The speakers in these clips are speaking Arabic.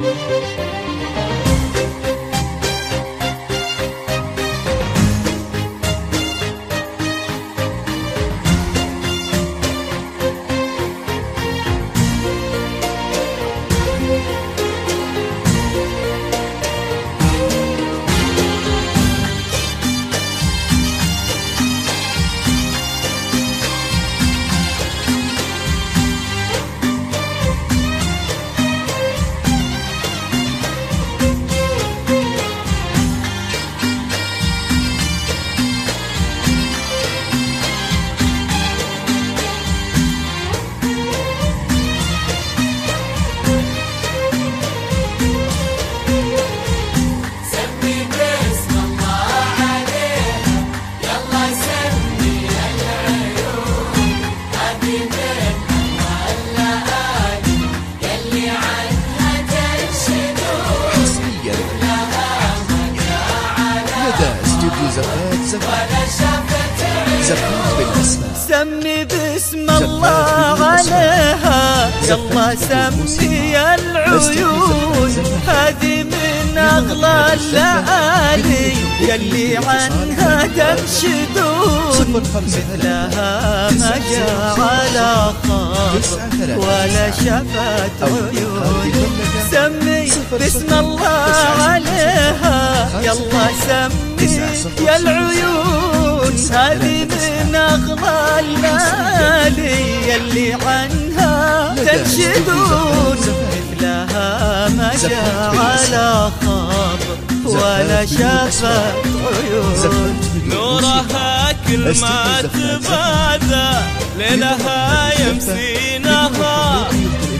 زفات بالاسماء. سمي باسم الله عليها، يلا سمي العيون، هذه من أغلى الليالي يلي عنها تنشدون، مثلها ما جاء على خاطر ولا شفت عيون. سمي باسم الله عليها، يلا سمي يا العيون، هذه من أغلى الليالي يلي عنها تنشدون، مثلها ما جاء على خاطر ولا شافت عيون. نورها كل ما تبادى، ليلها يمسي نهار،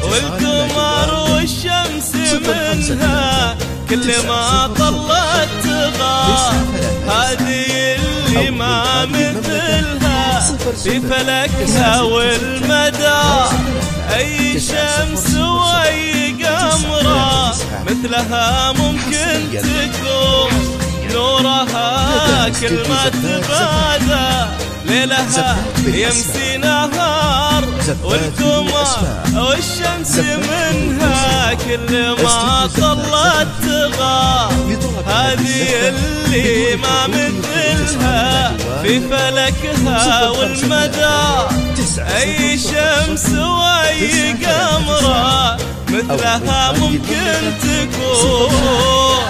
والقمر والشمس منها كل ما طلت تغار، هذه اللي ما مثلها في فلكها والمدى، أي شمس وأي قمرة مثلها ممكن تكون. نورها كل ما تبادى، ليلها يمسي نهار، والقمر والشمس منها كل ما طلت تغار، هذه اللي ما مثلها في فلكها والمدى، أي شمس وأي قمرة مثلها ممكن تكون.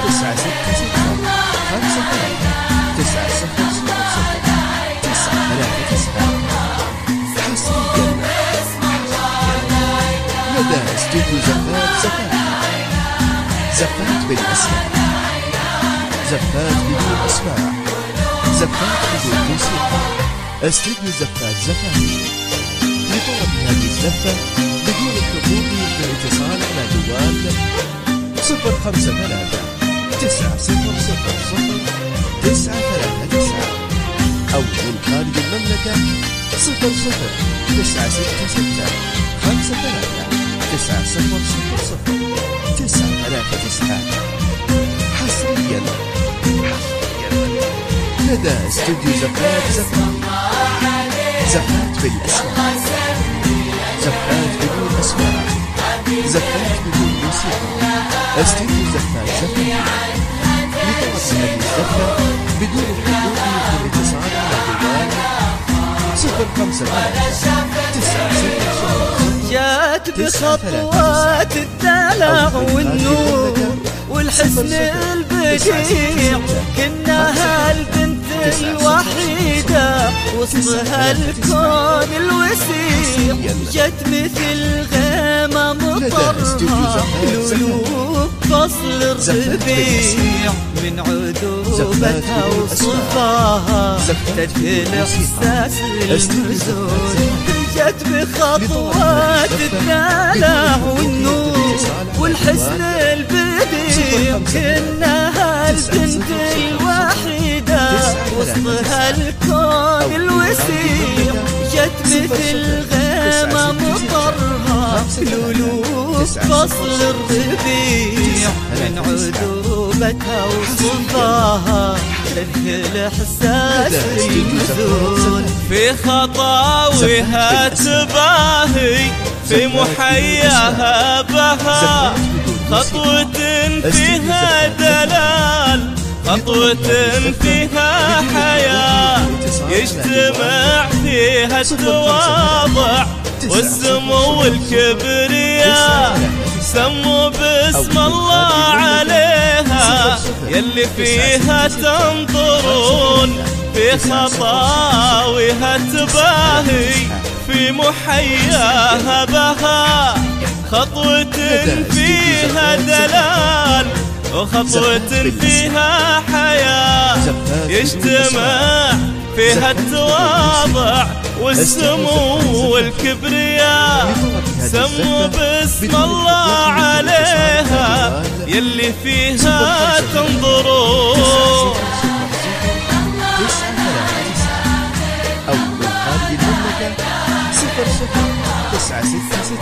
استوديو زفات بالاسماء، زفات بدون اسماء، زفات بدون موسيقى. استوديو زفات لطلب هذه الزفة بدون الحضور للاتصال على جوال 053 900 939 أو من خارج المملكة 00966 53 900 939. حصريا لدى استوديو زفات بالاسماء، زفات بدون اسماء، زفات بدون موسيقى. استوديو زفات لطلب هذه الزفة بدون الحضور للاتصال على جوال 053 900. جات بخطوات الدلع والنور والحسن البديع، كناها البنت الوحيدة وسطها الكون الوسيع، جت مثل غيمة مطرها لولو فصل الربيع، من عذوبتها وصفاها تدفي الإحساس المزون. جت بخطوات الدلع والنور والحسن البديع، كناها البنت الوحيدة وسطها الكون الوسيع، جت مثل غيمة مطرها لولو فصل الربيع، من عذوبتها وصفاها تدفي الإحساس المزون. في خطاويها تباهي، في محياها بهاء، خطوة فيها دلال، خطوة فيها حياة، يجتمع فيها التواضع والسمو والكبرياء. سموا باسم الله عليها يلي فيها تنظرون، في خطاويها تباهي، في محياها بها. خطوة فيها دلال وخطوة فيها حياة، يجتمع فيها التواضع والسمو والكبرياء. سموا باسم الله عليها يلي فيها تنظرون. أو من خارج المملكة 00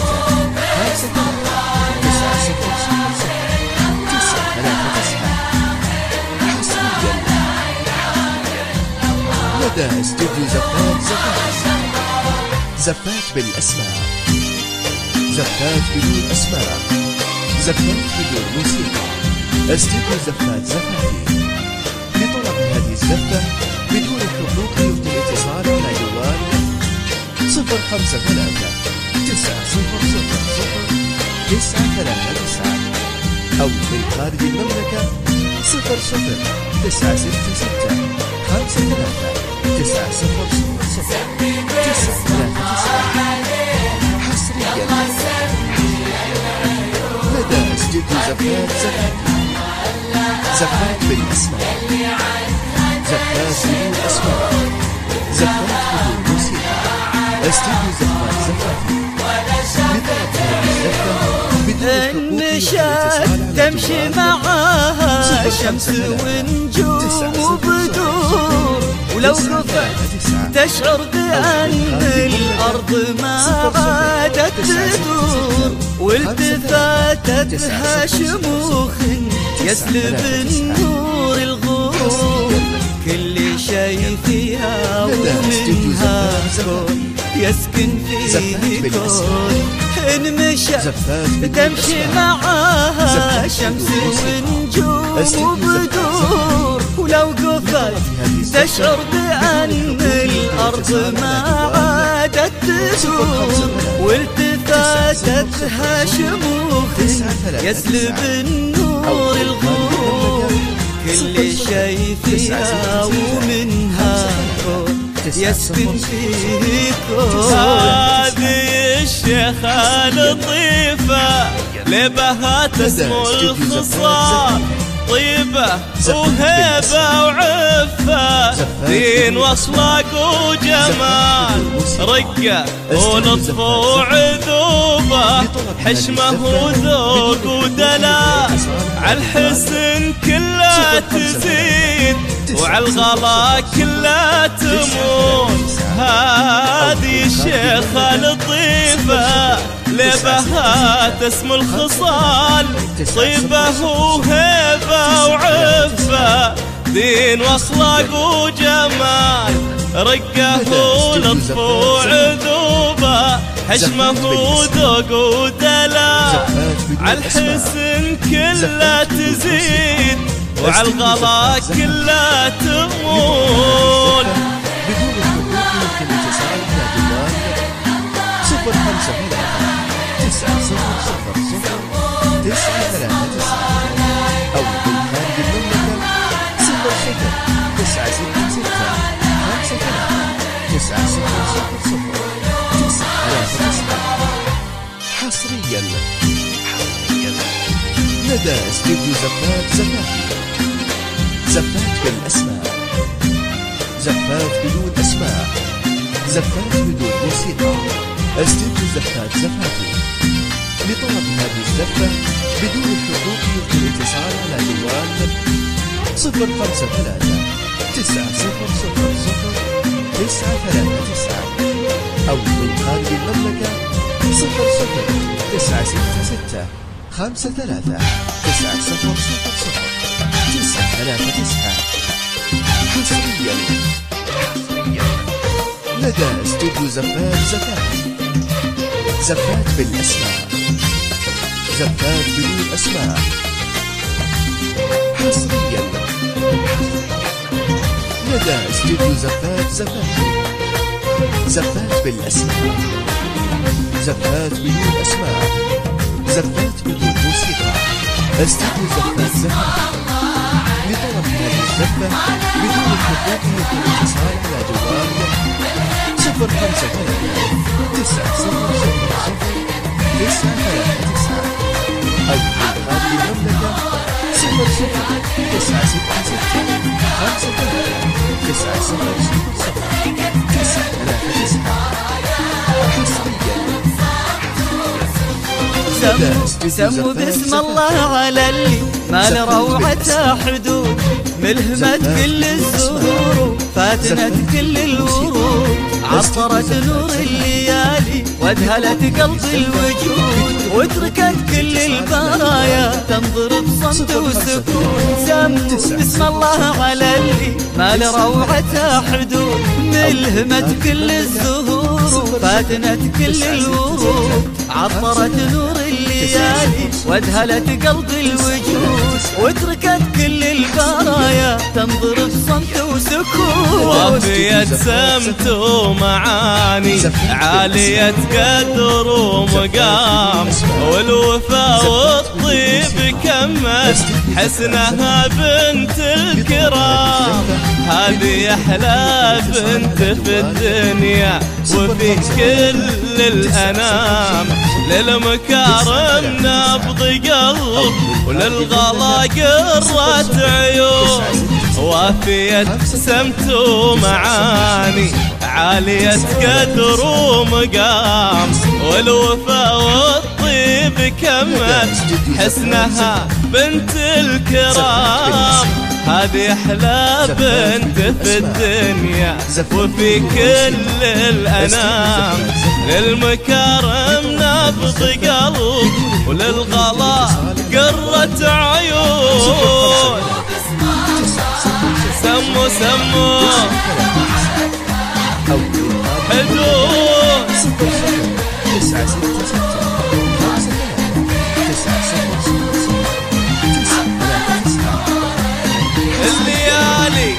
لدى استوديو زفات بالأسماء، زفات بدون أسماء، زفات بدون موسيقى. استوديو زفاتي. لطلب هذه الزفة بدون الحقوق يمكن الاتصال على جوال 053 900 939 أو من خارج المملكة 00 966 53 900 939. حصريا لدى استوديو زفات بالأسماء، زفات بدون أسماء، زفات بدون موسيقى. استوديو زفاتي. لطلب هذه الزفة بدون النشاط تمشي معاها شمس ونجوم وبدور، ولو قفت تشعر بأن الأرض ما عادت تدور، والتفاتتها شموخ يسلب النور الغور. كل شيء فيها ومنها كون يسكن فيه كون. انمشت تمشي معاها شمس ونجوم وبدور، ولو قفت تشعر بأن الأرض ما عادت تدور، والتفاتتها شموخ يسلب النور الغور. كل شيء فيها ومنها كون يسكن فيه كون. هذه الشيخة لطيفة لبها تسمو الخصال، طيبة وهيبة وعفة، دين واخلاق وجمال، رقة ولطف وعذوبة، حشمة وذوق ودلال. عالحسن كلها تزيد وعالغلا كلها تمون. هذه الشيخة لطيفة لبها تسمو الخصال، طيبة وهيبة وعفة، دين واخلاق وجمال، رقة ولطف وعذوبة، حشمة وذوق ودلال. عالحسن كلها تزيد وعالغلا كلها تمول. بدون الحقوق يمكن الاتصال على جوال 053 900 939 أو من خارج المملكة 00 966 53 900 939. حصريا لدى استوديو زفات بالأسماء، زفات بدون أسماء، زفات بدون موسيقى. استوديو زفاتي. لطلب هذه الزفة بدون الحقوق يمكن الاتصال على جوال 053 900 939 أو من خارج المملكة 00 966 53 900 939. حصريا لدى استوديو زفات بالأسماء، زفات بدون أسماء حصريا لدى استوديو زفات بالأسماء زفات بدون أسماء زفات بدون موسيقى استوديو زفات لطلب هذه الزفة بدون الحقوق والاتصال على جوال 053 900 939 أو من خارج المملكة 00 سموا باسم الله على اللي ما لروعته حدود، ملهمت كل الزهور فاتنت كل الورود، عطرت نور الليالي وادهلت قلب الوجود، وتركت كل البرايا تنظر بصمت وسكون. سموا باسم الله على اللي ما لروعته حدود، ملهمت كل الزهور فاتنت كل الورود، عطرت نور الليالي وادهلت قلب الوجود، وتركت كل البرايا تنظر بصمت وسكون. وافية سمت ومعاني عالية قدر ومقام، والوفا والطيب كمت حسنها بنت الكرام، هذه أحلى بنت في الدنيا وفي كل الأنام، للمكارم نبض قلب وللغلا قرة عيون. وافية سمت ومعاني عالية قدر ومقام، والوفا والطيب كمت حسنها بنت الكرام، هذه أحلى بنت في الدنيا وفي كل الأنام، للمكارم نبض قلب وللغلا قرة عيون. سموا حدود الليالي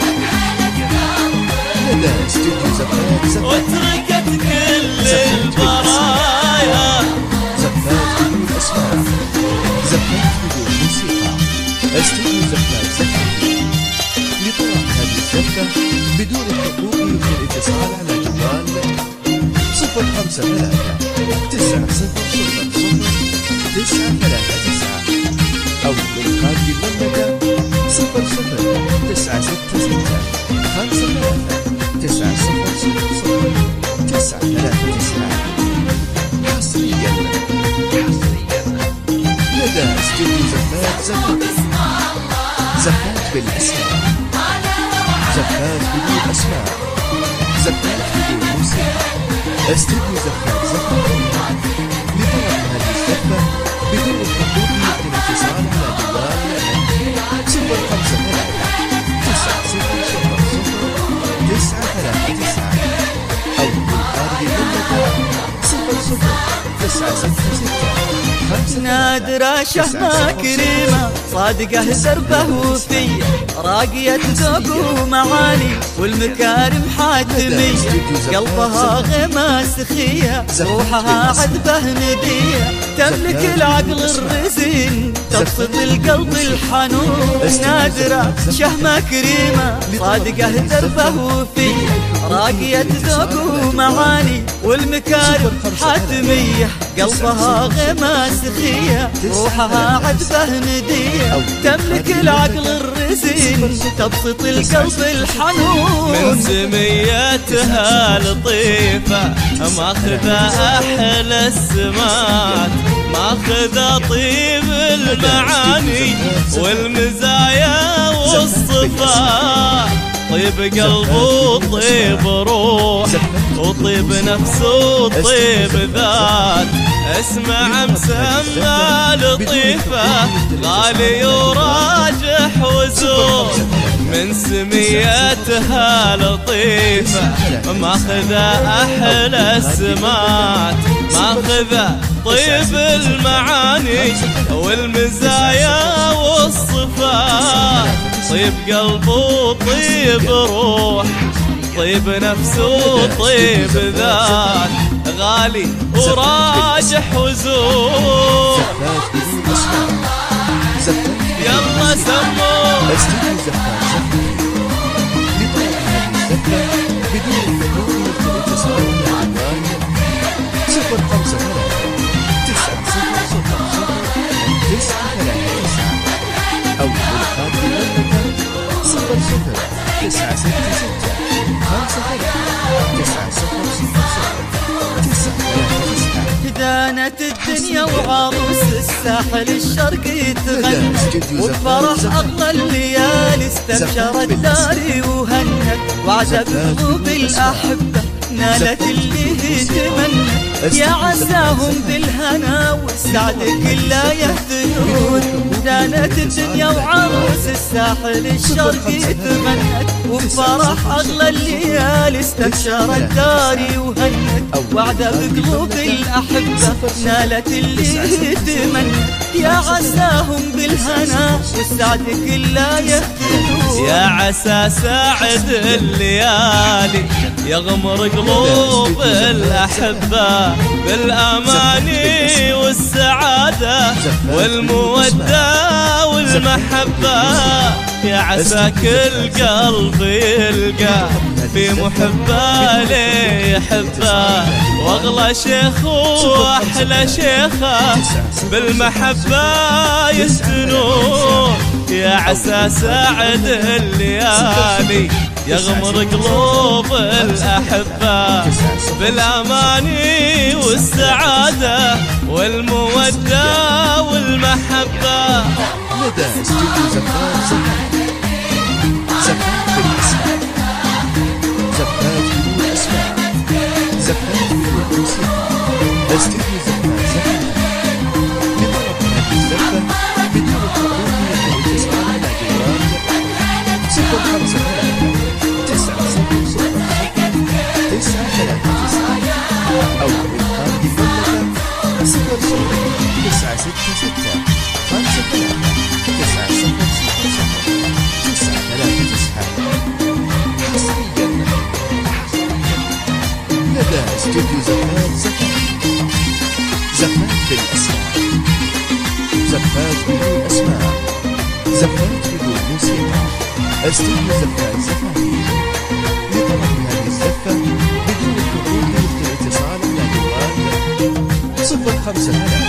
وتركت كل البرايا زفات بدون أسماء زفات بدون موسيقى استوديو زفات لطلب هذه الزفة بدون الحقوق والاتصال على جوال 053 900 939 أو من خارج المملكة 00 966 53 900 939 حصريا لدى استوديو زفات بالأسماء زفات بدون أسماء زفات بدون موسيقى استوديو زفات لطلب هذه الزفة بدون الحقوق والاتصال على جوال 053 900 939 أو من خارج المملكة 00 966 نادرة شهمة كريمة صادقة دربه وفية، راقية ذوق ومعاني والمكارم حاتمية، قلبها غيمة سخية روحها عذبة ندية، تملك العقل الرزين تبسط القلب الحنون. نادرة شهمة كريمة صادقة دربه وفية، راقية ذوق ومعاني والمكارم حاتمية، قلبها غيمة سخية روحها عذبة ندية، تملك العقل الرزين تبسط القلب الحنون. من سميتها لطيفة ماخذة أحلى السمات، ماخذة طيب المعاني والمزايا والصفات، طيب قلب وطيب روح وطيب نفس وطيب ذات. اسمع مسمى لطيفة غالي وراجح وزور، من سميتها لطيفة ماخذة أحلى السمات، ماخذة طيب المعاني والمزايا والصفات. طيب قلب وطيب روح، طيب نفس وطيب ذات، غالي وراجح وزور. يلا سمو أو بالخارج المملكة 0096 دانت الدنيا وعروس الساحل الشرقي تغنى، وبفرح أغلى الليالي استبشرت داري وهنت، وعد بقلوب الأحبة نالت اللي هي تمنت. يا عساهم بالهنا والسعد كلها يهتدون. دانت الدنيا وعروس الساحل الشرقي تغنت، وبفرح أغلى الليالي استبشرت داري وهنت، وعد بقلوب الأحبة نالت اللي هي تمنت. يا عساهم بالهنا والسعد كلها يهتدون. يا عسى ساعد الليالي يغمر قلوب الأحبة بالأماني والسعادة والمودة والمحبة. يا عسى كل قلب يلقى في محبة لي يحبه، واغلى شيخ واحلى شيخه بالمحبة يسكنون. يا عسى ساعد الليالي يغمر قلوب الأحبة بالأماني والسعادة والمودة والمحبة. لدى استوديو زفات بالأسماء، زفات بدون أسماء، زفات بدون موسيقى. استوديو زفات لطلب هذه الزفة بدون الحضور والاتصال على جوال 054-900-939 أو بالخارج المملكة 00-966-939 لدى استوديو زفات بالأسماء، زفات بدون أسماء، زفات بدون موسيقى. استوديو زفات لطلب هذه الزفة بدون الحضور والاتصال على جوال 054